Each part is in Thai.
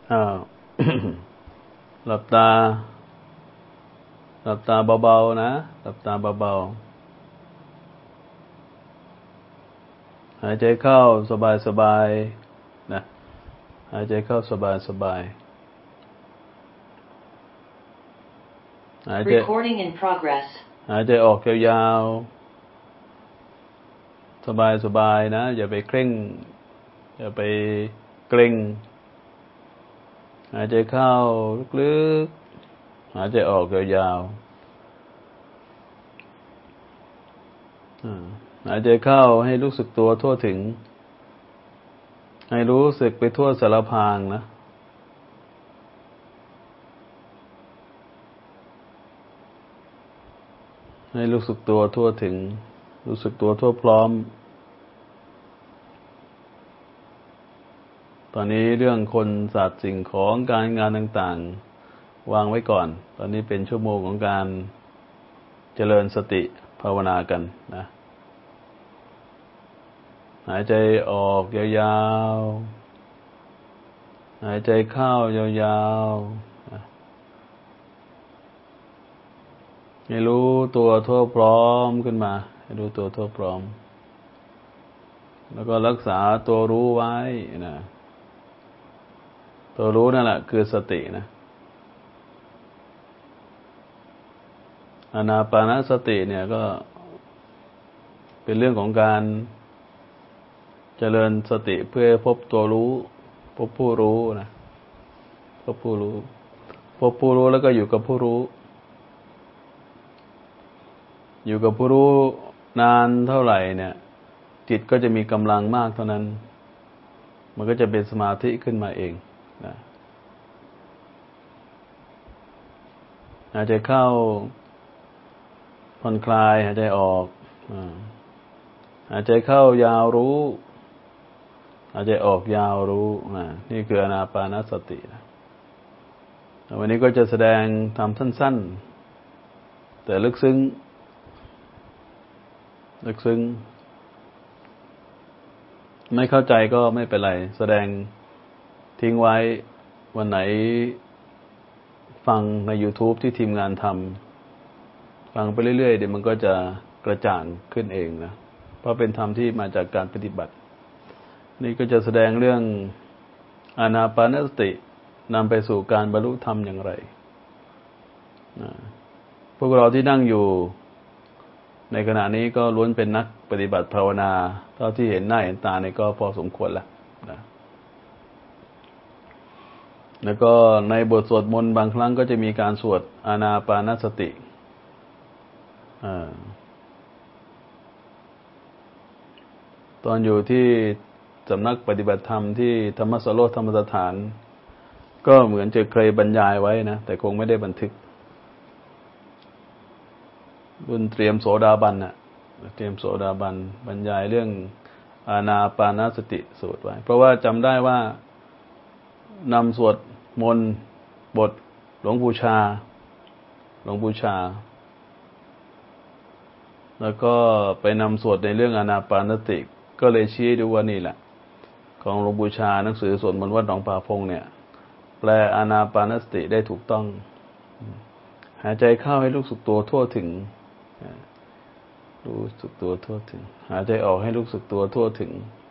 อ้าว หลับตาเบาๆนะหลับตาเบาๆหายใจเข้าสบายๆนะหายใจเข้าสบายๆ Recording in progress หายใจออกยาวๆสบายๆนะอย่าไปเคร่งอย่าไปเกร็งหายใจเข้าลึกๆหายใจออกยาวๆหายใจเข้าให้รู้สึกตัวทั่วถึงให้รู้สึกไปทั่วสารพางนะให้รู้สึกตัวทั่วถึงรู้สึกตัวทั่วพร้อมตอนนี้เรื่องคนสัตว์สิ่งของการงานต่างๆวางไว้ก่อนตอนนี้เป็นชั่วโมงของการเจริญสติภาวนากันนะหายใจออกยาวๆหายใจเข้ายาวๆให้รู้ตัวทั่วพร้อมขึ้นมาให้รู้ตัวทั่วพร้อมแล้วก็รักษาตัวรู้ไว้นะตัวรู้นั่นแหละคือสตินะอานาปานสติเนี่ยก็เป็นเรื่องของการเจริญสติเพื่อพบตัวรู้พบผู้รู้นะพบผู้รู้แล้วก็อยู่กับผู้รู้อยู่กับผู้รู้นานเท่าไหร่เนี่ยจิตก็จะมีกำลังมากเท่านั้นมันก็จะเป็นสมาธิขึ้นมาเองนะหายใจเข้าผ่อนคลายหายใจออกหายใจเข้ายาวรู้หายใจออกยาวรู้นี่คืออานาปานสตินะวันนี้ก็จะแสดงทำสั้นๆแต่ลึกซึ้งไม่เข้าใจก็ไม่เป็นไรแสดงทิ้งไว้วันไหนฟังใน YouTube ที่ทีมงานทำฟังไปเรื่อยๆเดี๋ยวมันก็จะกระจ่างขึ้นเองนะเพราะเป็นธรรมที่มาจากการปฏิบัตินี่ก็จะแสดงเรื่องอานาปานสตินำไปสู่การบรรลุธรรมอย่างไรพวกเราที่นั่งอยู่ในขณะนี้ก็ล้วนเป็นนักปฏิบัติภาวนาเท่าที่เห็นหน้าเห็นตาเนี่ยก็พอสมควรแล้วนะแล้วก็ในบทสวดมนต์บางครั้งก็จะมีการสวดอานาปานสติตอนอยู่ที่สำนักปฏิบัติธรรมที่ธรรมสโรธธรรมสถานก็เหมือนจะเคยบรรยายไว้นะแต่คงไม่ได้บันทึกรุ่นเตรียมโสดาบันน่ะเตรียมโสดาบันบรรยายเรื่องอานาปานสติสูตรไว้เพราะว่าจำได้ว่านำสวดมนต์บทหลวงปู่ชาแล้วก็ไปนำสวดในเรื่องอานาปานสติก็เลยชี้ดูว่านี่แหละของหลวงปู่ชาหนังสือสวดมนต์วัดหนองป่าพงเนี่ยแปลอานาปานสติได้ถูกต้องหายใจเข้าให้รู้สึกตัวทั่วถึงรู้สึกตัวทั่วถึงหายใจออกให้รู้สึกตัวทั่วถึง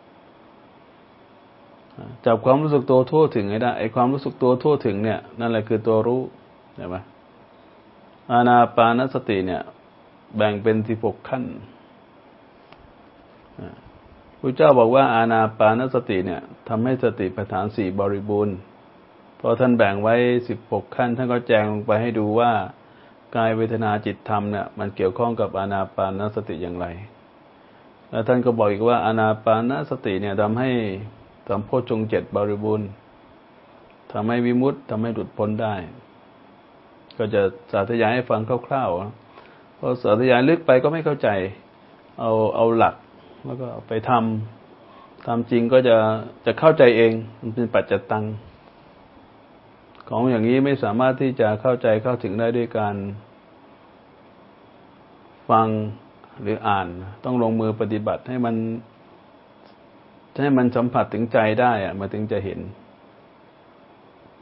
จับความรู้สึกตัวทั่วถึงให้ได้ไอ้ความรู้สึกตัวทั่วถึงเนี่ยนั่นแหละคือตัวรู้เห็นไหมอานาปานสติเนี่ยแบ่งเป็น16ขั้นพระเจ้าบอกว่าอานาปานสติเนี่ยทำให้สติปัฏฐาน4บริบูรณ์พอท่านแบ่งไว้16ขั้นท่านก็แจงลงไปให้ดูว่ากายเวทนาจิตธรรมเนี่ยมันเกี่ยวข้องกับอานาปานสติอย่างไรแล้วท่านก็บอกอีกว่าอานาปานสติเนี่ยทำให้สัมโพชฌงค์7บริบูรณ์ทำให้วิมุตติทำให้หลุดพ้นได้ก็จะสาธยายให้ฟังคร่าวๆเพราะสาธยายลึกไปก็ไม่เข้าใจเอาหลักแล้วก็ไปทำจริงก็จะเข้าใจเองมันเป็นปัจจัตตังของอย่างนี้ไม่สามารถที่จะเข้าใจเข้าถึงได้ด้วยการฟังหรืออ่านต้องลงมือปฏิบัติให้มันสัมผัสถึงใจได้มันถึงจะเห็น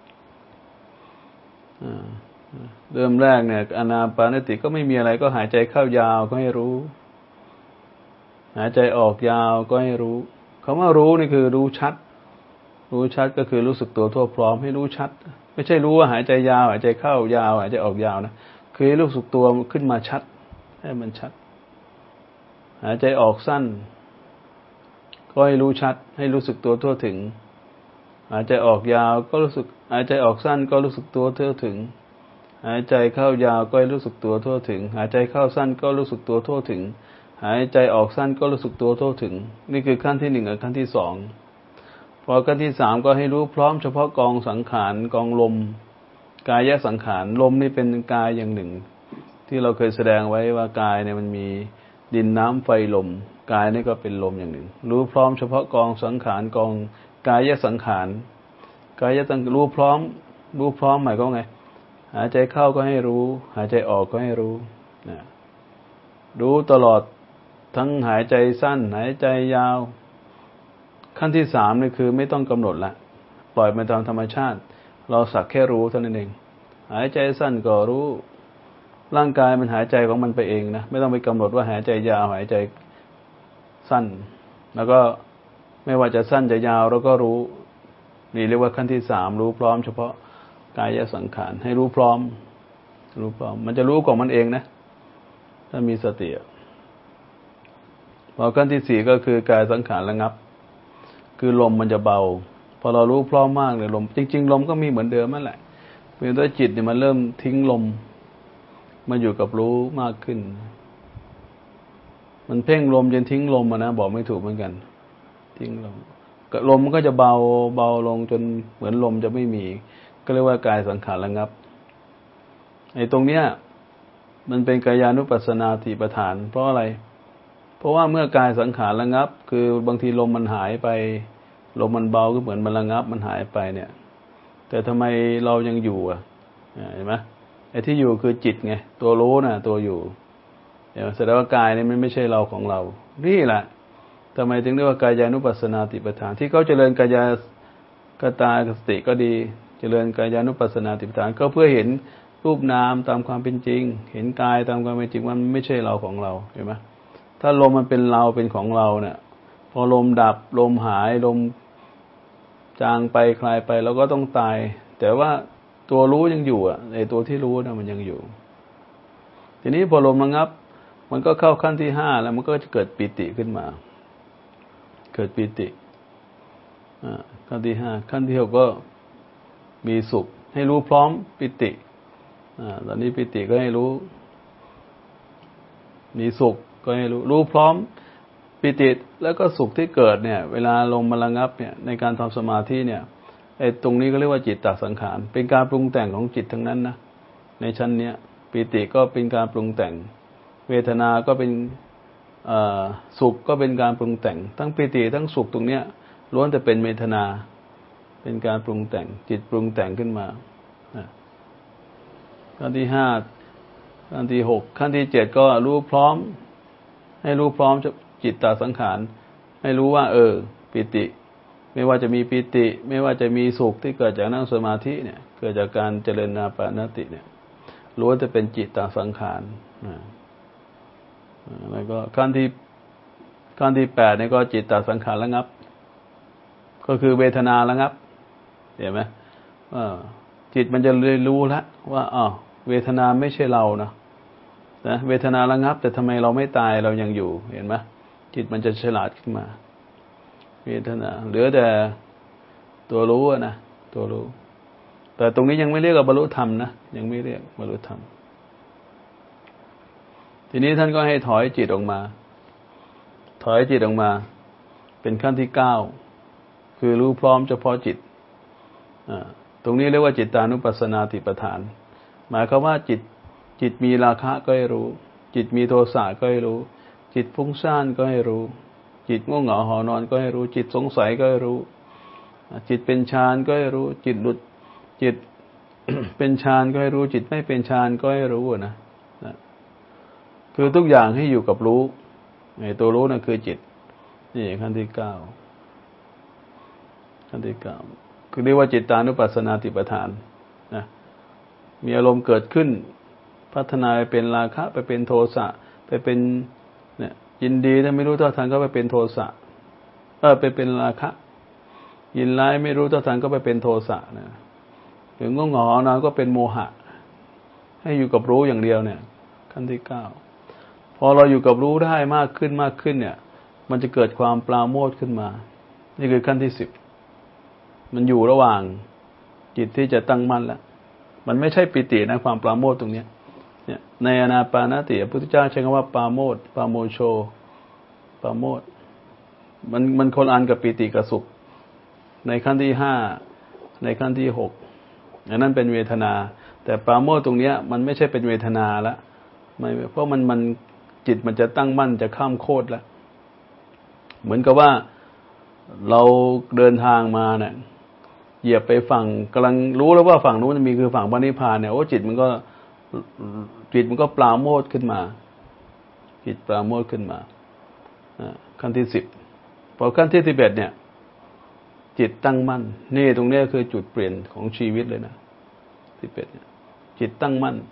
อ่าเริ่มแรกเนี่ยอานาปานสติก็ไม่มีอะไรก็หายใจเข้ายาวก็ให้รู้หายใจออกยาวก็ให้รู้คำว่ารู้นี่คือรู้ชัดก็คือรู้สึกตัวทั่วพร้อมให้รู้ชัดไม่ใช่รู้ว่าหายใจยาวหายใจเข้ายาวหายใจออกยาวนะคือให้รู้สึกตัวขึ้นมาชัดให้มันชัดหายใจออกสั้นก็ให้รู้ชัดให้รู้สึกตัวทั่วถึงหายใจออกยาวก็รู้สึกหายใจออกสั้นก็รู้สึกตัวทั่วถึงหายใจเข้ายาวก็ให้รู้สึกตัวทั่วถึงหายใจเข้าสั้นก็รู้สึกตัวทั่วถึงหายใจออกสั้นก็รู้สึกตัวทั่วถึงนี่คือขั้นที่หนึ่งกับขั้นที่สองพอขั้นที่สามก็ให้รู้พร้อมเฉพาะกองสังขารกองลมกายสังขารลมนี่เป็นกายอย่างหนึ่งที่เราเคยแสดงไว้ว่ากายเนี่ยมันมีดินน้ำไฟลมกายนี่ก็เป็นลมอย่างหนึ่งรู้พร้อมเฉพาะกองสังขารกองกายสังขารรู้พร้อมหมายก็ไงหายใจเข้าก็ให้รู้หายใจออกก็ให้รู้นะรู้ตลอดทั้งหายใจสั้นหายใจยาวขั้นที่สามนี่คือไม่ต้องกำหนดละปล่อยมันตามธรรมชาติเราสักแค่รู้เท่านั้นเองหายใจสั้นก็รู้ร่างกายมันหายใจของมันไปเองนะไม่ต้องไปกำหนดว่าหายใจยาวหายใจสั้นแล้วก็ไม่ว่าจะสั้นจะยาวเราก็รู้นี่เรียกว่าขั้นที่สามรู้พร้อมเฉพาะกายสังขารให้รู้พร้อมมันจะรู้ของมันเองนะถ้ามีสติพอขั้นที่สี่ก็คือกายสังขารระงับคือลมมันจะเบาพอเรารู้พร้อมมากเลยลมจริงๆลมก็มีเหมือนเดิมนั่นแหละเพียงแต่จิตเนี่ยมันเริ่มทิ้งลมมาอยู่กับรู้มากขึ้นมันเพ่งลมจนทิ้งลมนะบอกไม่ถูกเหมือนกันทิ้งลมมันก็จะเบาลงจนเหมือนลมจะไม่มีก็เรียกว่ากายสังขารระงับไอ้ตรงเนี้ยมันเป็นกายานุปัสสนาสติปัฏฐานเพราะอะไรเพราะว่าเมื่อกายสังขารระงับคือบางทีลมมันหายไปลมมันเบาก็เหมือนมันระงับมันหายไปเนี่ยแต่ทำไมเรายังอยู่เห็นไหมไอ้ที่อยู่คือจิตไงตัวรู้น่ะตัวอยู่เห็นไหมแสดงว่ากายนี่มันไม่ใช่เราของเรานี่แหละทำไมถึงเรียกว่ากายานุปัสสนาสติปัฏฐานที่เขาเจริญกายตาสติก็ดีเจริญกายานุปัสสนาสติปัฏฐานก็เพื่อเห็นรูปนามตามความเป็นจริงเห็นกายตามความเป็นจริงมันไม่ใช่เราของเราเห็นไหมถ้าลมมันเป็นเราเป็นของเราเนี่ยพอลมดับลมหายลมจางไปคลายไปเราก็ต้องตายแต่ว่าตัวรู้ยังอยู่ไอ้ตัวที่รู้นะมันยังอยู่ทีนี้พอลมระงับมันก็เข้าขั้นที่ห้าแล้วมันก็จะเกิดปิติขึ้นมาเกิดปิติขั้นที่ห้าขั้นที่หกก็มีสุขให้รู้พร้อมปิติตอนนี้ปิติก็ให้รู้มีสุขก็ให้รู้พร้อมปิติแล้วก็สุขที่เกิดเนี่ยเวลาลมมันระงับเนี่ยในการทำสมาธิเนี่ยไอ้ตรงนี้ก็เรียกว่าจิตตสังขารเป็นการปรุงแต่งของจิตทั้งนั้นนะในชั้นเนี้ยปิติก็เป็นการปรุงแต่งเวทนาก็เป็นสุขก็เป็นการปรุงแต่งทั้งปิติทั้งสุขตรงเนี้ยล้วนแต่เป็นเวทนาเป็นการปรุงแต่งจิตปรุงแต่งขึ้นมาขั้นที่ห้าขั้นที่หกขั้นที่เจ็ดก็รู้พร้อมให้รู้พร้อมจิตตสังขารให้รู้ว่าปิติไม่ว่าจะมีปิติไม่ว่าจะมีสุขที่เกิดจากนั่งสมาธิเนี่ยเกิดจากการเจริญอานาปานสติเนี่ยล้วนจะเป็นจิตตสังขารแล้วก็ขั้นที่แปดเนี่ยก็จิตตสังขารระงับก็คือเวทนาระงับเห็นไหมจิตมันจะเลยรู้แล้วว่าเวทนาไม่ใช่เรานะเวทนาระงับแต่ทำไมเราไม่ตายเรายังอยู่เห็นไหมจิตมันจะฉลาดขึ้นมาเวทนาเหลือแต่ตัวรู้นะตัวรู้แต่ตรงนี้ยังไม่เรียกว่าบรรลุธรรมนะยังไม่เรียกบรรลุธรรมทีนี้ท่านก็ให้ถอยจิตออกมาเป็นขั้นที่เก้าคือรู้พร้อมเฉพาะจิตตรงนี้เรียกว่าจิตตานุปัสสนาสติปัฏฐานหมายความว่าจิตมีราคะก็ให้รู้จิตมีโทสะก็ให้รู้จิตฟุ้งซ่านก็ให้รู้จิตง่วงเหงาหอนอนก็ให้รู้จิตสงสัยก็ให้รู้จิตเป็นฌานก็ให้รู้จิตหลุดจิต เป็นฌานก็ให้รู้จิตไม่เป็นฌานก็ให้รู้นะคือทุกอย่างให้อยู่กับรู้ไอ้ตัวรู้นั่นคือจิตนี่ขั้นที่เก้าคือเรียกว่าจิตตานุปัสสนาสติปัฏฐานนะมีอารมณ์เกิดขึ้นพัฒนาไปเป็นราคะไปเป็นโทสะไปเป็นเนี่ยยินดีถ้าไม่รู้เท่าทันก็ไปเป็นโทสะไปเป็นราคะยินร้ายไม่รู้เท่าทันก็ไปเป็นโทสะนะหรือง่วงเหงานอนก็เป็นโมหะให้อยู่กับรู้อย่างเดียวเนี่ยขั้นที่9พอเราอยู่กับรู้ได้มากขึ้นเนี่ยมันจะเกิดความปราโมทย์ขึ้นมานี่คือขั้นที่10มันอยู่ระหว่างจิตที่จะตั้งมั่นแล้วมันไม่ใช่ปิตินะความปราโมทย์ตรงนี้เนี่ยในอานาปานสติพระพุทธเจ้าใช้คำว่าปราโมทย์ปราโมโชปราโมทย์มันคนละอันกับปิติกับสุขในขั้นที่5ในขั้นที่6อันนั้นเป็นเวทนาแต่ปราโมทย์ตรงนี้มันไม่ใช่เป็นเวทนาละไม่เพราะมันจิตมันจะตั้งมั่นจะข้ามโคตรแล้วเหมือนกับว่าเราเดินทางมาเนี่ยเหยียบไปฝั่งกำลังรู้แล้วว่าฝั่งนู้นมีคือฝั่งพระนิพพานเนี่ยโอ้จิตมันก็ปราโมทย์ขึ้นมาจิตปราโมทย์ขึ้นมาขั้นที่10พอขั้นที่11เนี่ยจิตตั้งมั่นนี่ตรงนี้คือจุดเปลี่ยนของชีวิตเลยนะ11เนี่ยจิตตั้งมั่น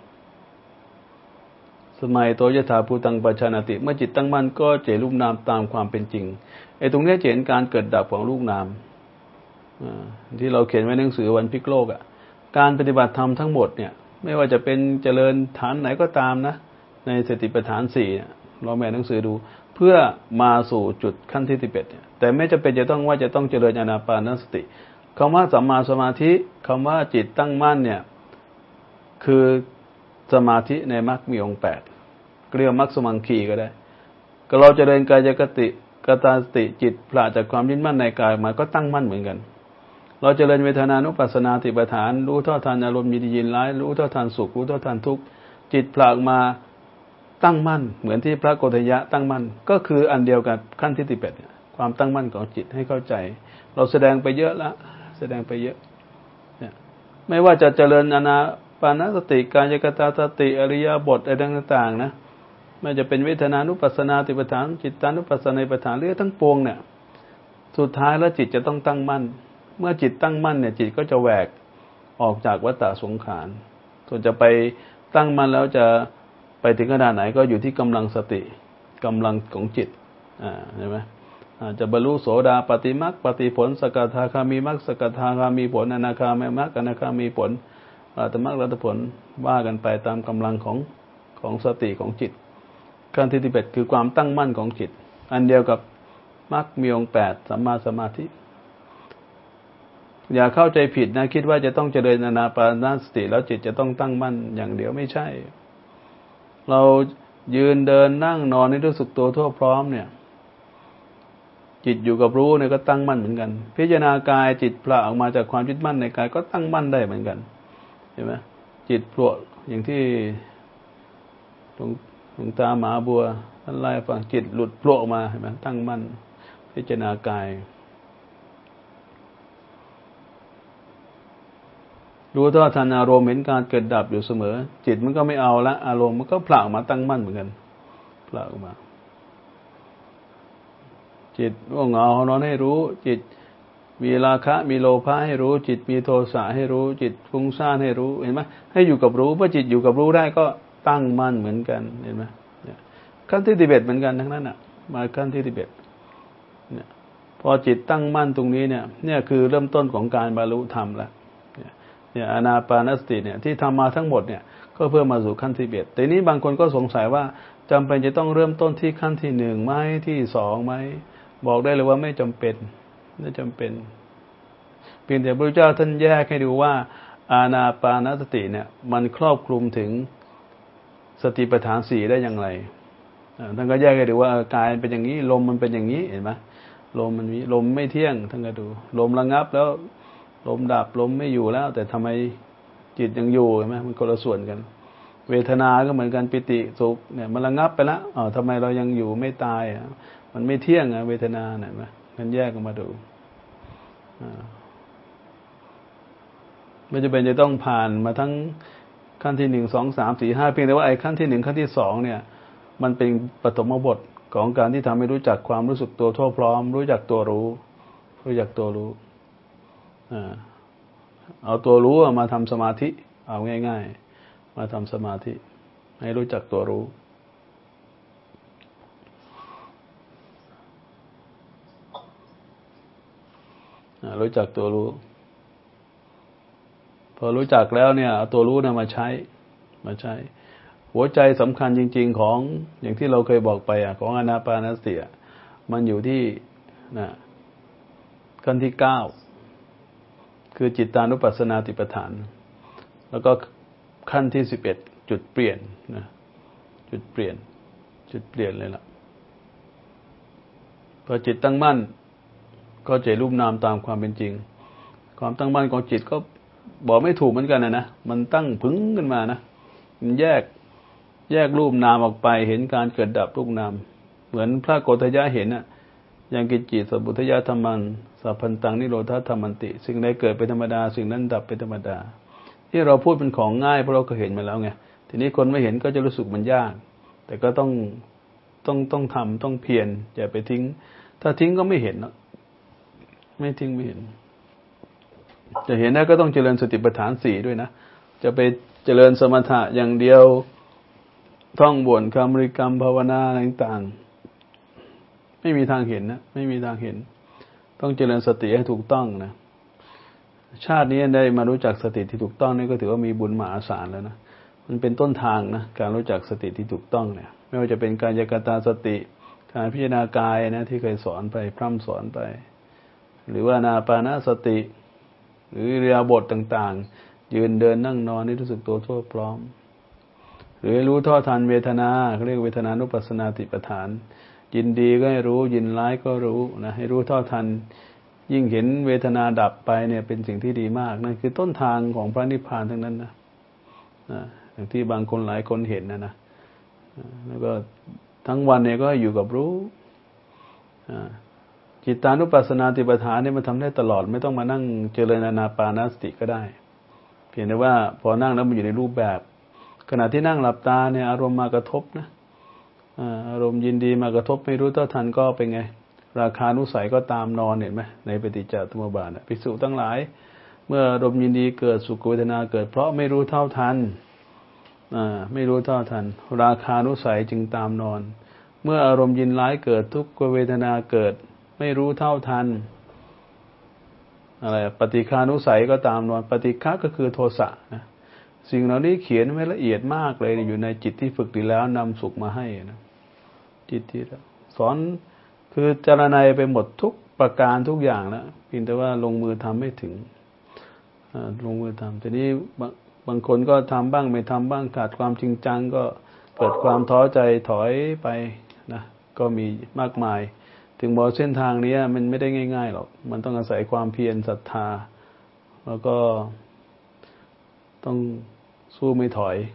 สมัยโตยถาภูตังปัจจานาติเมื่อจิตตั้งมั่นก็จะรูปนามตามความเป็นจริงไอ้ตรงนี้จะเห็นการเกิดดับของรูปนามที่เราเขียนไว้ในหนังสือวันพลิกโลกการปฏิบัติธรรมทั้งหมดเนี่ยไม่ว่าจะเป็นเจริญฐานไหนก็ตามนะในสติปัฏฐาน4เนี่ยเราแม่หนังสือดูเพื่อมาสู่จุดขั้นที่11เนี่ยแต่ไม่จำเป็นจะต้องว่าจะต้องเจริญอานาปานสติคำว่าสัมมาสมาธิคำว่าจิตตั้งมั่นเนี่ยคือสมาธิในมรรคมีองค์8เรียกมรรคสมังคีก็ได้ก็เราเจริญกายกตาสติจิตปราศจากความยึดมั่นในกายมาก็ตั้งมั่นเหมือนกันเราเจริญเวทนานุปัสสนาสติปัฏฐานรู้เท่าทันอารมณ์ยินร้ายรู้เท่าทันสุขรู้เท่าทันทุกข์จิตปราศมาตั้งมั่นเหมือนที่พระโกฏฐัญญะตั้งมั่นก็คืออันเดียวกันขั้นที่11เนี่ยความตั้งมั่นของจิตให้เข้าใจเราแสดงไปเยอะละแสดงไปเยอะเนี่ยไม่ว่าจะเจริญอานาปานสติกายกตาสติอริยบทอะไรต่างๆนะไม่จะเป็นเวทนานุปัสสนาสติปัฏฐานจิตตานุปัสสนาสติปัฏฐานเรื่องทั้งปวงเนี่ยสุดท้ายแล้วจิตจะต้องตั้งมั่นเมื่อจิตตั้งมั่นเนี่ยจิตก็จะแหวกออกจากวัฏฏะสงสารส่วนจะไปตั้งมั่นแล้วจะไปถึงขนาดไหนก็อยู่ที่กำลังสติกำลังของจิตใช่ไหมจะบรรลุโสดาปัตติมรรคปฏิผลสกทาคามีมรรคสกทาคามีผลอนาคามีมรรคอนาคามีผลอรหัตมรรคอรหัตผลว่ากันไปตามกำลังของสติของจิตขั้นที่11คือความตั้งมั่นของจิตอันเดียวกับมรรคมีองค์8สัมมาสมาธิอย่าเข้าใจผิดนะคิดว่าจะต้องเจริญอานาปานสติแล้วจิตจะต้องตั้งมั่นอย่างเดียวไม่ใช่เรายืนเดินนั่งนอนนี่รู้สึกตัวทั่วพร้อมเนี่ยจิตอยู่กับรู้เนี่ยก็ตั้งมั่นเหมือนกันพิจารณากายจิตปราศออกมาจากความยึดมั่นในกายก็ตั้งมั่นได้เหมือนกันเห็นไหมจิตโผล่อย่างที่หลวงตามหาบัวท่านไล่ฟังจิตหลุดโผล่ออกมาเห็นไหมตั้งมั่นพิจารณากายรู้เท่าทันอารมณ์เห็นการเกิดดับอยู่เสมอจิตมันก็ไม่เอาละอารมณ์มันก็ผละออกมาตั้งมั่นเหมือนกันผละออกมาจิตง่วงเหงานอนให้รู้จิตมีราคะมีโลภะให้รู้จิตมีโทสะให้รู้จิตฟุ้งซ่านให้รู้เห็นไหมให้อยู่กับรู้เมื่อจิตอยู่กับรู้ได้ก็ตั้งมั่นเหมือนกันเห็นไหมขั้นที่11เหมือนกันทั้งนั้นมาขั้นที่11เนี่ยพอจิตตั้งมั่นตรงนี้เนี่ยคือเริ่มต้นของการบรรลุธรรมแล้วเนี่ยอานาปานสติเนี่ยที่ทำมาทั้งหมดเนี่ยก็เพื่อมาสู่ขั้นที่11แต่นี้บางคนก็สงสัยว่าจำเป็นจะต้องเริ่มต้นที่ขั้นที่1ไหมที่2ไหมบอกได้เลยว่าไม่จำเป็นไม่จำเป็นเพียงแต่พระพุทธเจ้าท่านแยกให้ดูว่าอานาปานสติเนี่ยมันครอบคลุมถึงสติปัฏฐาน4ได้อย่างไรท่านก็แยกให้ดูว่ากายเป็นอย่างนี้ลมมันเป็นอย่างนี้เห็นไหมลมมันมีลมไม่เที่ยงท่านก็ดูลมระงับแล้วลมดับลมไม่อยู่แล้วแต่ทำไมจิตยังอยู่เห็นไหมมันคนละส่วนกันเวทนาก็เหมือนกันปิติสุขเนี่ยมันระงับไปแล้วทำไมเรายังอยู่ไม่ตายมันไม่เที่ยงเวทนาเนี่ยไหมมันแยกออกมาดูไม่จำเป็นจะต้องผ่านมาทั้งขั้นที่1 2 3 4 5เพียงแต่ว่าไอ้ขั้นที่1ขั้นที่2เนี่ยมันเป็นปฐมบทของการที่ทำให้รู้จักความรู้สึกตัวทั่วพร้อมรู้จักตัวรู้รู้จักตัวรู้เอาตัวรู้มาทำสมาธิเอาง่ายๆมาทำสมาธิให้รู้จักตัวรู้รู้จักตัวรู้พอรู้จักแล้วเนี่ยเอาตัวรู้เนี่ยมาใช้หัวใจสำคัญจริงๆของอย่างที่เราเคยบอกไปของอานาปานสติมันอยู่ที่ขั้นที่9คือจิตตานุปัสสนาติปฐานแล้วก็ขั้นที่11จุดเปลี่ยนจุดเปลี่ยนเลยล่ะพอจิตตั้งมั่นก็จะรูปนามตามความเป็นจริงความตั้งมั่นของจิตก็บอกไม่ถูกเหมือนกันนะมันตั้งพึงขึ้นมานะมันแยกรูปนามออกไปเห็นการเกิดดับรูปนามเหมือนพระโกฏยะเห็นยังกิจจิตสัพพุทธยธรรมังสัพพันตังนิโรธาธรรมันติสิ่งใดเกิดเป็นธรรมดาสิ่งนั้นดับเป็นธรรมดาที่เราพูดเป็นของง่ายเพราะเราก็เห็นมาแล้วไงทีนี้คนไม่เห็นก็จะรู้สึกมันยากแต่ก็ต้องทำต้องเพียรอย่าไปทิ้งถ้าทิ้งก็ไม่เห็นไม่ทิ้งไม่เห็นจะเห็นได้ก็ต้องเจริญสติปัฏฐาน4ด้วยนะจะไปเจริญสมถะอย่างเดียวท่องบนคำบริกรรมภาวนาต่างๆไม่มีทางเห็นนะไม่มีทางเห็นต้องเจริญสติให้ถูกต้องนะชาตินี้ได้มารู้จักสติที่ถูกต้องนี่ก็ถือว่ามีบุญมหาศาลแล้วนะมันเป็นต้นทางนะการรู้จักสติที่ถูกต้องเนี่ยไม่ว่าจะเป็นกายกตาสติการพิจารณากายนะที่เคยสอนไปพร่ำสอนไปหรือว่าอานาปานสติหรืออิริยาบถต่างๆยืนเดินนั่งนอนนี่รู้สึกตัวทั่วพร้อมหรือรู้เท่าทันเวทนาเขาเรียกเวทนานุปัสสนาติปฐานยินดีก็ให้รู้ยินร้ายก็รู้นะให้รู้เท่าทันยิ่งเห็นเวทนาดับไปเนี่ยเป็นสิ่งที่ดีมากนั่นคือต้นทางของพระนิพพานทั้งนั้นนะอย่างที่บางคนหลายคนเห็นนะแล้วก็ทั้งวันเนี่ยก็อยู่กับรู้จิตตานุปัสสนาติปฐานเนี่ยมันทำได้ตลอดไม่ต้องมานั่งเจริญอานาปานสติก็ได้เพียงแต่ว่าพอนั่งแล้วมันอยู่ในรูปแบบขณะที่นั่งหลับตาเนี่ยอารมณ์มากระทบนะอารมณ์ยินดีมากระทบไม่รู้เท่าทันก็เป็นไงราคานุสัยก็ตามนอนเห็นไหมในปฏิจจสมุปบาทภิกษุทั้งหลายเมื่ออารมณ์ยินดีเกิดสุขเวทนาเกิดเพราะไม่รู้เท่าทันไม่รู้เท่าทันราคานุสัยจึงตามนอนเมื่ออารมณ์ยินร้ายเกิดทุกขเวทนาเกิดไม่รู้เท่าทันอะไรปฏิฆานุสัยก็ตามนอนปฏิฆะก็คือโทสะนะสิ่งเหล่านี้เขียนไว้ละเอียดมากเลยอยู่ในจิตที่ฝึกดีแล้วนำสุขมาให้นะจิตที่สอนคือจารณัยไปหมดทุกประการทุกอย่างแล้วเพียงแต่ว่าลงมือทำไม่ถึงลงมือทำทีนี้บางคนก็ทำบ้างไม่ทำบ้างขาดความจริงจังก็เกิดความท้อใจถอยไปนะก็มีมากมายถึงบอกเส้นทางนี้มันไม่ได้ง่ายๆหรอกมันต้องอาศัยความเพียรศรัทธาแล้วก็ต้องสู้ไม่ถอย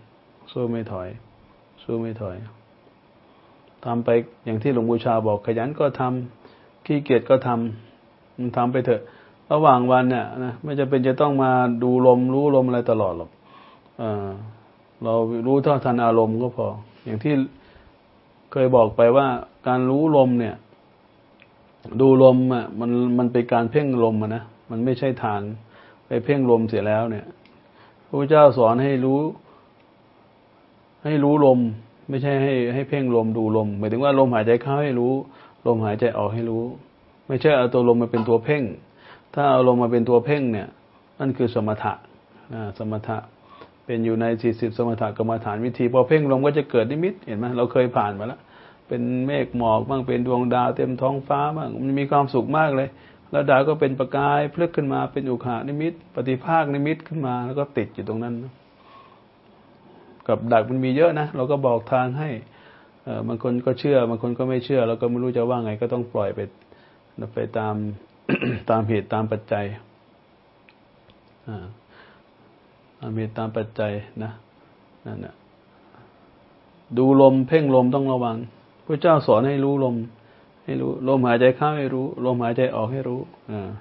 ทำไปอย่างที่หลวงปู่ชาบอกขยันก็ทำขี้เกียจก็ทำมันทำไปเถอะระหว่างวันเนี่ยนะไม่จำเป็นจะต้องมาดูลมรู้ลมอะไรตลอดหรอกเรารู้เท่าทันอารมณ์ก็พออย่างที่เคยบอกไปว่าการรู้ลมเนี่ยดูลมมันเป็นการเพ่งลมนะมันไม่ใช่ทางไปเพ่งลมเสียแล้วเนี่ยพระพุทธเจ้าสอนให้รู้ลมไม่ใช่ให้เพ่งลมดูลมหมายถึงว่าลมหายใจเข้าให้รู้ลมหายใจออกให้รู้ไม่ใช่เอาตัวลมมาเป็นตัวเพ่งถ้าเอาลมมาเป็นตัวเพ่งเนี่ยนั่นคือสมถะสมถะเป็นอยู่ใน40สมถกรรมฐานวิธีพอเพ่งลมก็จะเกิดนิมิตเห็นไหมเราเคยผ่านมาแล้วเป็นเมฆหมอกบ้างเป็นดวงดาวเต็มท้องฟ้าบ้างมันมีความสุขมากเลยแล้วดาวก็เป็นประกายพลึกขึ้นมาเป็นอุคหนิมิตปฏิภาคนิมิตขึ้นมาแล้วก็ติดอยู่ตรงนั้นกับดักมันมีเยอะนะเราก็บอกทางให้บางคนก็เชื่อบางคนก็ไม่เชื่อเราก็ไม่รู้จะว่าไงก็ต้องปล่อยไปตาม ตามเหตุตามปัจจัยตามเหตุตามปัจจัยนะนั่นนะดูลมเพ่งลมต้องระวังพระเจ้าสอนให้รู้ลมให้รู้ลมหายใจเข้าให้รู้ลมหายใจออกให้รู้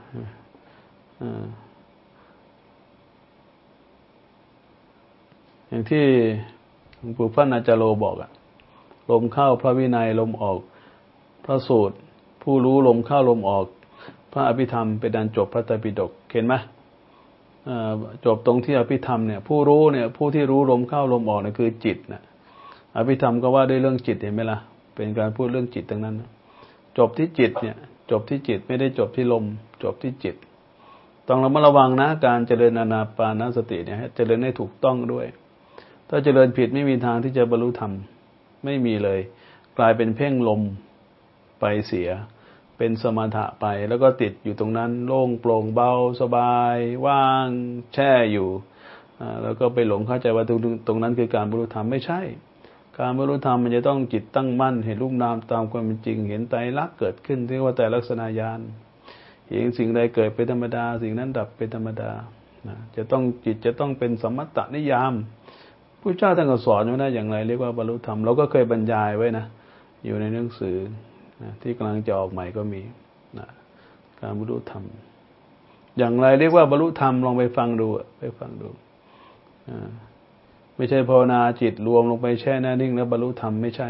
อย่างที่หลวงปู่ฟั่นอาจารย์โลบอกลมเข้าพระวินัยลมออกพระสูตรผู้รู้ลมเข้าลมออกพระอภิธรรมเป็นอันจบพระไตรปิฎกเห็นไหมจบตรงที่อภิธรรมเนี่ยผู้รู้เนี่ยผู้ที่รู้ลมเข้าลมออกเนี่ยคือจิตนะอภิธรรมก็ว่าด้วยเรื่องจิตเห็นไหมล่ะเป็นการพูดเรื่องจิตทั้งนั้นจบที่จิตเนี่ยจบที่จิตไม่ได้จบที่ลมจบที่จิตต้องระวังนะการเจริญอานาปานสติเนี่ยเจริญให้ถูกต้องด้วยถ้าเจริญผิดไม่มีทางที่จะบรรลุธรรมไม่มีเลยกลายเป็นเพ่งลมไปเสียเป็นสมถะไปแล้วก็ติดอยู่ตรงนั้นโล่งโปร่งเบาสบายว่างแช่อยู่แล้วก็ไปหลงเข้าใจว่าตรงนั้นคือการบรรลุธรรมไม่ใช่การบรรลุธรรมมันจะต้องจิตตั้งมั่นเห็นรูปนามตามความเป็นจริงเห็นไตรลักษณ์เกิดขึ้นเรียกว่าไตรลักษณญาณเห็นสิ่งใดเกิดเป็นธรรมดาสิ่งนั้นดับเป็นธรรมดาจะต้องจิตจะต้องเป็นสมมตนิยามพระเจ้าท่านก็สอนไว้นะอย่างไรเรียกว่าบรรลุธรรมเราก็เคยบรรยายไว้นะอยู่ในหนังสือที่กำลังจะออกใหม่ก็มีการบรรลุธรรมอย่างไรเรียกว่าบรรลุธรรมลองไปฟังดูไม่ใช่ภาวนาจิตรวมลงไปแช่หน้านิ่งแล้วบรรลุธรรมไม่ใช่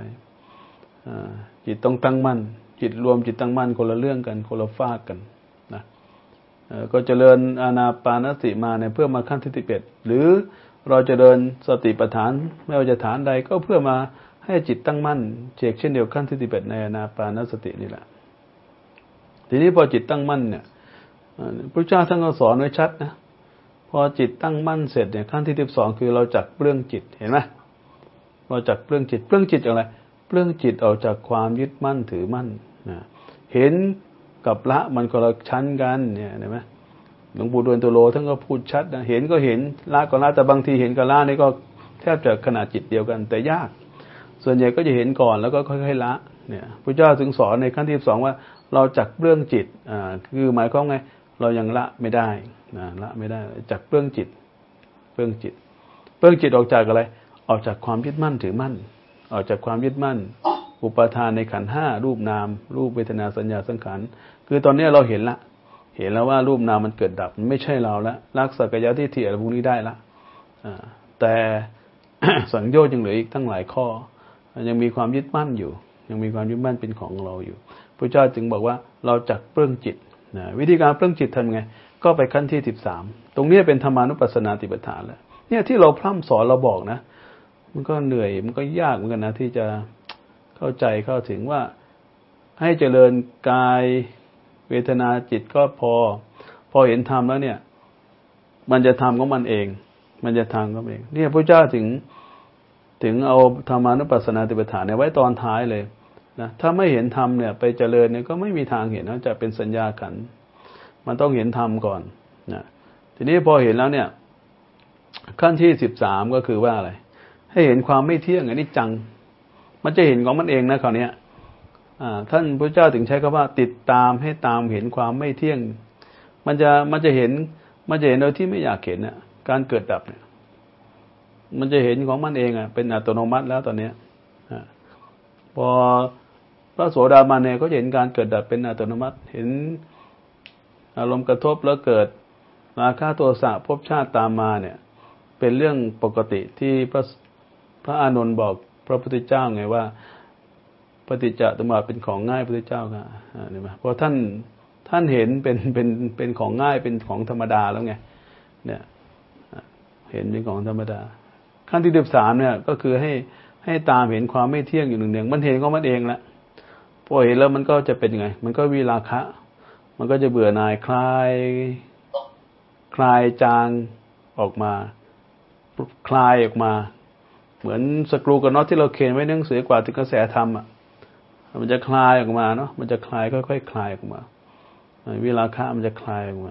จิตต้องตั้งมั่นจิตรวมจิตตั้งมั่นคนละเรื่องกันคนละฝากกันนะก็เจริญอานาปานสติมาเนี่ยเพื่อมาขั้นที่11หรือเราจะเดินสติปัฏฐานไม่ว่าจะฐานใดก็เพื่อมาให้จิตตั้งมั่นเช่นเดียวขั้นที่11ในอานาปานสตินี่แหละทีนี้พอจิตตั้งมั่นเนี่ยพระเจ้าท่านก็สอนไว้ชัดนะพอจิตตั้งมั่นเสร็จเนี่ยขั้นที่12คือเราจักเปลื้องจิตเห็นไหมเราจักเปลื้องจิตอะไรเปลื้องจิตออกจากความยึดมั่นถือมั่นนะเห็นกับละมันคนละชั้นกันเนี่ยเห็นไหมหลวงปู่ดูลย์ตุโลท่านก็พูดชัดนะเห็นก็เห็นละก็ละแต่บางทีเห็นกับละนี่ก็แทบจะขนาดจิตเดียวกันแต่ยากส่วนใหญ่ก็จะเห็นก่อนแล้วก็ค่อยๆละเนี่ยพระเจ้าถึงสอนในขั้นที่12ว่าเราจักเปลื้องจิตคือหมายความไงเรายังละไม่ได้ละไม่ได้จักเปลื้องจิตเปลื้องจิตออกจากอะไรออกจากความยึดมั่นถือมั่นออกจากความยึดมั่นอุปทานในขันธ์5รูปนามรูปเวทนาสัญญาสังขารคือตอนนี้เราเห็นแล้วว่ารูปนามมันเกิดดับมันไม่ใช่เราละละสักกายทิฏฐิอะไรพวกนี้ได้ละแต่ สังโยชน์ยังเหลืออีกทั้งหลายข้อยังมีความยึดมั่นอยู่ยังมีความยึดมั่นเป็นของเราอยู่พระเจ้าจึงบอกว่าเราจักเปลื้องจิตวิธีการเปลื้องจิตทำไงก็ไปขั้นที่13ตรงนี้เป็นธรรมานุปัสสนาติปทานแล้วเนี่ยที่เราพร่ำสอนเราบอกนะมันก็เหนื่อยมันก็ยากเหมือนกันนะที่จะเข้าใจเข้าถึงว่าให้เจริญกายเวทนาจิตก็พอเห็นธรรมแล้วเนี่ยมันจะทำของมันเองมันจะทำของมันเองเนี่ยพระเจ้าถึงเอาธรรมานุปัสสนาติปทานเนี่ยไว้ตอนท้ายเลยนะถ้าไม่เห็นธรรมเนี่ยไปเจริญเนี่ยก็ไม่มีทางเห็นนะจะเป็นสัญญาขันธ์มันต้องเห็นธรรมก่อนนะทีนี้พอเห็นแล้วเนี่ยขั้นที่13ก็คือว่าอะไรให้เห็นความไม่เที่ยงอนิจจังมันจะเห็นของมันเองนะคราวนี้ท่านพระเจ้าถึงใช้คำว่าติดตามให้ตามเห็นความไม่เที่ยงมันจะเห็นโดยที่ไม่อยากเห็นน่ะการเกิดดับเนี่ยมันจะเห็นของมันเองเป็นอัตโนมัติแล้วตอนนี้พอพระโสดาบันเนี่ยก็เห็นการเกิดดับเป็นอัตโนมัติเห็นอารมณ์กระทบแล้วเกิดราคะโทสะภพชาติตามมาเนี่ยเป็นเรื่องปกติที่พระอานนท์บอกพระพุทธเจ้าไงว่าปฏิจจสมุปบาทเป็นของง่ายพระพุทธเจ้าค่ะเห็นไหมเพราะท่านเห็นเป็นของง่ายเป็นของธรรมดาแล้วไงเนี่ยเห็นเป็นของธรรมดาขั้นที่13เนี่ยก็คือให้ตามเห็นความไม่เที่ยงอยู่เนืองๆมันเห็นของมันเองละพอเห็นแล้วมันก็จะเป็นไงมันก็วิราคะมันก็จะเบื่อหน่ายคลายจางออกมาคลายออกมาเหมือนสกรูกับน็อตที่เราเข็นไว้หนังสือกว่าถึงกระแสธรรมมันจะคลายออกมาเนาะมันจะคลายค่อยๆคลายออกมาวิราคะมันจะคลายออกมา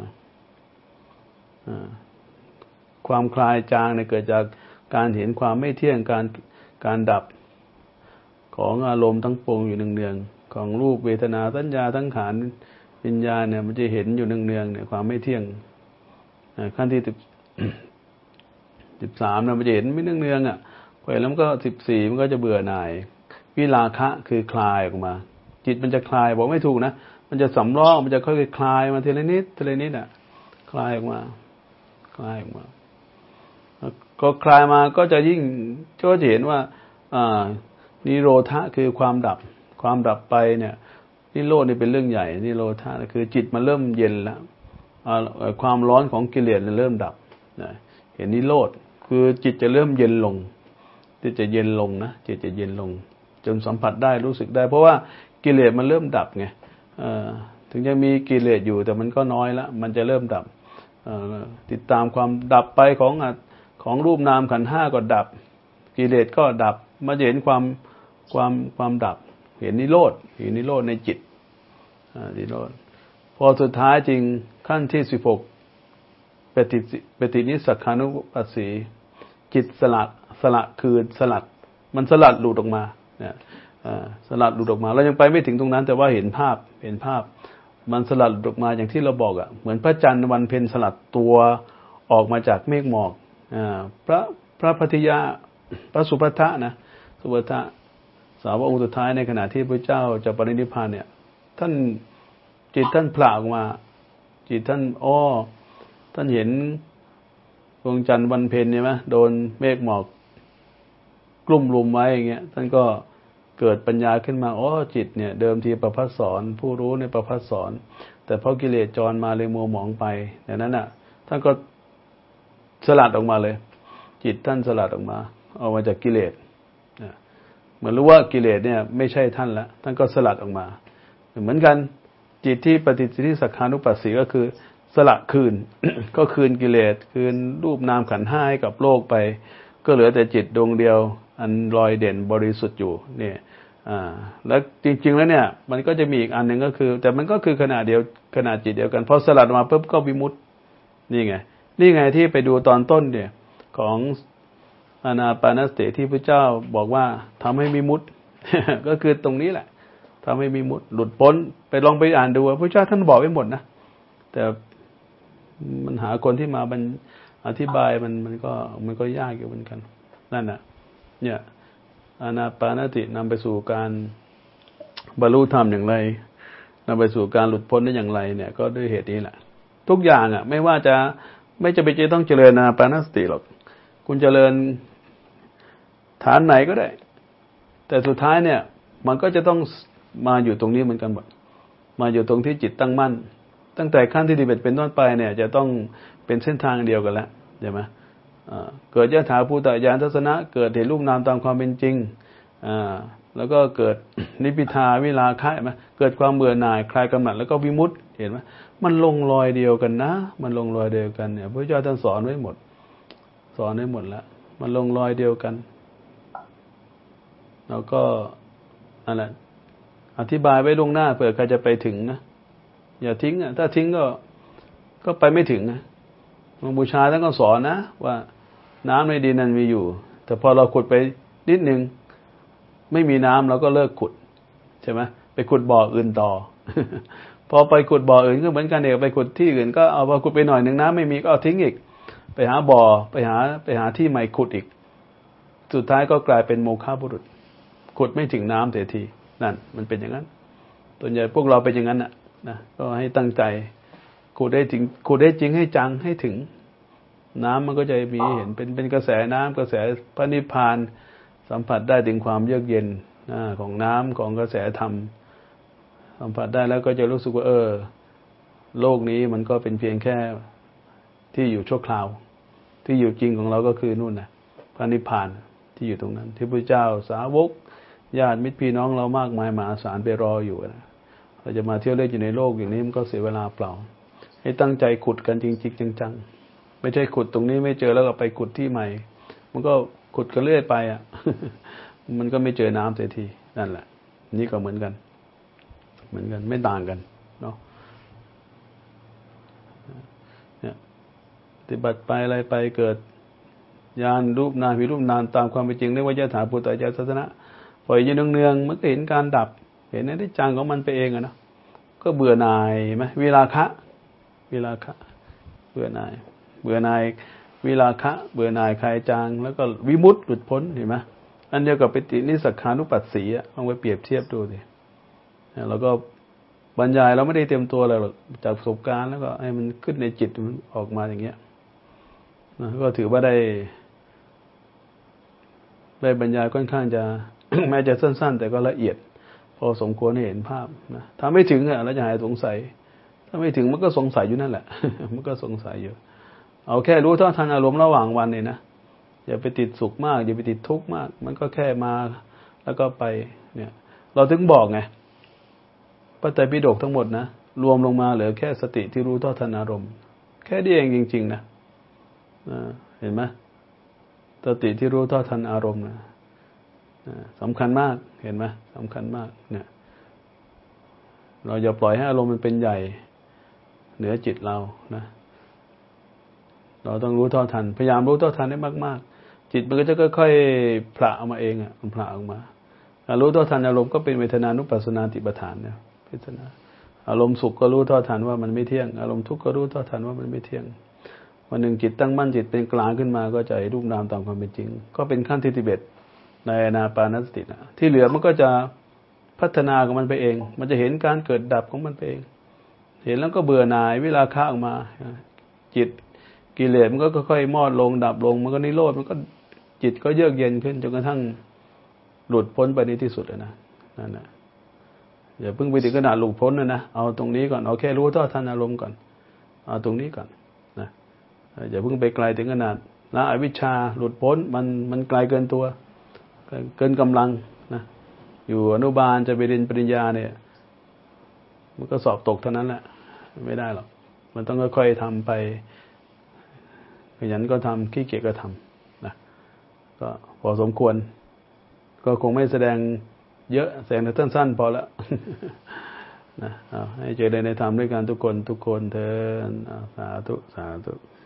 ความคลายจางเนี่ยเกิดจากการเห็นความไม่เที่ยงการดับของอารมณ์ทั้งปวงอยู่เนืองๆของรูปเวทนาสัญญาสังขารวิญญาณเนี่ยมันจะเห็นอยู่เนืองๆเนี่ยความไม่เที่ยงขั้นที่13เนี่ยมันจะเห็นไม่เนืองๆพอเห็นแล้วมันก็14มันก็จะเบื่อหน่ายวิราคะคือคลายออกมาจิตมันจะคลายบอกไม่ถูกนะมันจะสำรอกมันจะค่อยๆคลายมาทีละนิดคลายออกมาก็คลายมาก็จะยิ่งก็จะเห็นว่านิโรธะคือความดับไปเนี่ยนิโรธนี่เป็นเรื่องใหญ่นิโรธะคือจิตมันเริ่มเย็นแล้วความร้อนของกิเลสเริ่มดับนะเห็นนิโรธคือจิตจะเริ่มเย็นลงจิตจะเย็นลงนะจิตจะเย็นลงจนสัมผัสได้รู้สึกได้เพราะว่ากิเลสมันเริ่มดับไงถึงจะมีกิเลสอยู่แต่มันก็น้อยละมันจะเริ่มดับติดตามความดับไปของรูปนามขันธ์ห้าก็ดับกิเลสก็ดับมาเห็นความดับเห็นนิโรธในจิตนิโรธพอสุดท้ายจริงขั้นที่16ปฏินิสสักขานุปัสสีจิตสลัดคืนสลัดมันสลัดหลุดออกมาเนี่ยสลัดหลุดออกมาเรายังไปไม่ถึงตรงนั้นแต่ว่าเห็นภาพมันสลัดหลุดออกมาอย่างที่เราบอกเหมือนพระจันทร์วันเพ็ญสลัดตัวออกมาจากเมฆหมอกพระพัทยาพระสุภัททะนะสุภัททะสาวกองค์สุดท้ายในขณะที่พระเจ้าจะปรินิพพานเนี่ยจิตท่านผละออกมาจิตท่านเห็นดวงจันทร์วันเพ็ญใช่ไหมโดนเมฆหมอกกลุ่มรุมไว้อย่างเงี้ยท่านก็เกิดปัญญาขึ้นมาจิตเนี่ยเดิมทีประภัสสรผู้รู้ในประภัสสรแต่เพราะกิเลสจรมาเลยมัวหมองไปดังนั้นน่ะท่านก็สลัดออกมาเลยจิตท่านสลัดออกมาจากกิเลสเหมือนรู้ว่ากิเลสเนี่ยไม่ใช่ท่านแล้วท่านก็สลัดออกมาเหมือนกันจิตที่ปฏิสิทธิสักขานุปัสสีก็คือสละคืน ก็คืนกิเลสคืนรูปนามขันธ์ห้าให้กับโลกไปก็เหลือแต่จิตดวงเดียวอันลอยเด่นบริสุทธิ์อยู่เนี่ยแล้วจริงๆแล้วเนี่ยมันก็จะมีอีกอันหนึ่งก็คือแต่มันก็คือขนาดจิตเดียวกันพอสลัดออกมาปุ๊บก็วิมุตตินี่ไงที่ไปดูตอนต้นเนี่ยของอานาปานสติที่พระเจ้าบอกว่าทำให้วิมุตติ ก็คือตรงนี้แหละทำให้วิมุตติหลุดพ้นไปลองไปอ่านดูพระเจ้าท่านบอกไว้หมดนะแต่มันหาคนที่มาอธิบายมันก็ยากอยู่เหมือนกันนั่นน่ะเนี่ยอานาปานสตินำไปสู่การบรรลุธรรมอย่างไรนำไปสู่การหลุดพ้นได้อย่างไรเนี่ยก็ด้วยเหตุนี้แหละทุกอย่างไม่ว่าจะไม่จะไปต้องเจริญอานาปานสติหรอกคุณเจริญฐานไหนก็ได้แต่สุดท้ายเนี่ยมันก็จะต้องมาอยู่ตรงนี้เหมือนกันหมดมาอยู่ตรงที่จิตตั้งมั่นตั้งแต่ขั้นที่11เป็นต้นไปเนี่ยจะต้องเป็นเส้นทางเดียวกันแล้วใช่ไหมเกิดยถาภูตญาณทัศนะเกิดเห็นรูปนามตามความเป็นจริงแล้วก็เกิดนิพพิทาวิราคะไหมเกิดความเบื่อหน่ายคลายกำหนัดแล้วก็วิมุตติเห็นไหมมันลงรอยเดียวกันนะมันลงรอยเดียวกันเนี่ยพระเจ้าท่านสอนไว้หมดแล้วมันลงรอยเดียวกันแล้วก็นั่นแหละอธิบายไว้ล่วงหน้าเผื่อใครจะไปถึงนะอย่าทิ้งถ้าทิ้งก็ไปไม่ถึงนะบูชาท่านก็สอนนะว่าน้ำในดินนั้นมีอยู่แต่พอเราขุดไปนิดนึงไม่มีน้ำเราก็เลิกขุดใช่ไหมไปขุดบ่ออื่นต่อ พอไปขุดบ่ออื่นก็เหมือนกันเด็กไปขุดที่อื่นก็เอาพอขุดไปหน่อยหนึ่งน้ำไม่มีก็เอาทิ้งอีกไปหาบ่อไปหาที่ใหม่ขุดอีกสุดท้ายก็กลายเป็นโมฆะบุรุษขุดไม่ถึงน้ำเสียทีนั่นมันเป็นอย่างนั้นส่วนใหญ่พวกเราเป็นอย่างนั้นนะก็ให้ตั้งใจขุดได้จริงให้จังให้ถึงน้ำมันก็จะมีเห็นเป็นกระแสน้ำกระแสพระนิพพานสัมผัสได้ถึงความเยือกเย็นของน้ำของกระแสธรรมสัมผัสได้แล้วก็จะรู้สึกว่าโลกนี้มันก็เป็นเพียงแค่ที่อยู่ชั่วคราวที่อยู่จริงของเราก็คือนู่นนะพระนิพพานที่อยู่ตรงนั้นที่พระเจ้าสาวกญาติมิตรพี่น้องเรามากมายมหาศาลไปรออยู่นะเราจะมาเที่ยวเล่นอยู่ในโลกอย่างนี้มันก็เสียเวลาเปล่าให้ตั้งใจขุดกันจริงๆจังๆไม่ใช่ขุดตรงนี้ไม่เจอแล้วก็ไปขุดที่ใหม่มันก็ขุดกันเรื่อยไปมันก็ไม่เจอน้ำเสียทีนั่นแหละนี่ก็เหมือนกันไม่ต่างกันเนาะเนี่ยปฏิบัติไปอะไรไปเกิดญาณรูปนามมีรูปนามตามความเป็นจริงเรียกว่ายถาภูตญาณทัศนะปล่อยยืนเนืองๆมันก็เห็นการดับเห็นอนิจจังของมันไปเองนะก็เบื่อหน่ายไหมวิราคะเบื่อหน่ายวิราคะเบื่อหน่ายคลายจางแล้วก็วิมุตติหลุดพ้นเห็นไหมอันเดียวกับปฏินิสสักขานุปัสสีลองไปเปรียบเทียบดูสิแล้วก็บรรยายเราไม่ได้เตรียมตัวอะไรหรอกจากประสบการณ์แล้วก็ให้มันขึ้นในจิตมันออกมาอย่างเงี้ยก็ถือว่าได้บรรยายค่อนข้างจะ แม้จะสั้นๆแต่ก็ละเอียดพอสมควรให้เห็นภาพนะถ้าไม่ถึงเราจะหายสงสัยถ้าไม่ถึงมันก็สงสัยอยู่นั่นแหละ มันก็สงสัยอยู่เอาแค่รู้เท่าทันอารมณ์ระหว่างวันเนี่ยนะอย่าไปติดสุขมากอย่าไปติดทุกข์มากมันก็แค่มาแล้วก็ไปเนี่ยเราถึงบอกไงพระไตรปิฎกทั้งหมดนะรวมลงมาเหลือแค่สติที่รู้เท่าทันอารมณ์แค่นี้เองจริงๆนะเห็นไหมสติที่รู้เท่าทันอารมณ์นะสำคัญมากเห็นไหมสำคัญมากเนี่ยเราอย่าปล่อยให้อารมณ์มันเป็นใหญ่เหนือจิตเรานะเราต้องรู้เท่าทันพยายามรู้เท่าทันให้มากๆจิตมันก็จะค่อยๆผละออกมาเองมันผละออกมารู้เท่าทันอารมณ์ก็เป็นเวทนานุปัสสนาติปทานเนี่ยพิจารณาอารมณ์สุขก็รู้เท่าทันว่ามันไม่เที่ยงอารมณ์ทุกข์ก็รู้เท่าทันว่ามันไม่เที่ยงวันหนึ่งจิตตั้งมั่นจิตเป็นกลางขึ้นมาก็จะเห็นรูปนามตามความเป็นจริงก็เป็นขั้นที่11ในอานาปานสตินะที่เหลือมันก็จะพัฒนาของมันไปเองมันจะเห็นการเกิดดับของมันไปเองเห็นแล้วก็เบื่อหน่ายวิราคะออกมาจิตกิเลสมันก็ค่อยๆมอดลงดับลงมันก็นิโรธมันก็จิตก็เยือกเย็นขึ้นจนกระทั่งหลุดพ้นไปในที่สุดนะนั่นนะอย่าเพิ่งไปถึงขนาดหลุดพ้นนะเอาตรงนี้ก่อนเอาแค่รู้เท่าทันอารมณ์ก่อนเอาตรงนี้ก่อนนะอย่าเพิ่งไปไกลถึงขนาดละอวิชชาหลุดพ้นมันไกลเกินตัวเกินกำลังนะอยู่อนุบาลจะไปเรียนปริญญาเนี่ยมันก็สอบตกเท่านั้นแหละไม่ได้หรอกมันต้องค่อยๆทำไปขยันก็ทำขี้เกียจก็ทำนะก็พอสมควรก็คงไม่แสดงเยอะแสดงแต่สั้นๆพอแล้วนะให้เจริญในธรรมด้วยกันทุกคนเถิดสาธุ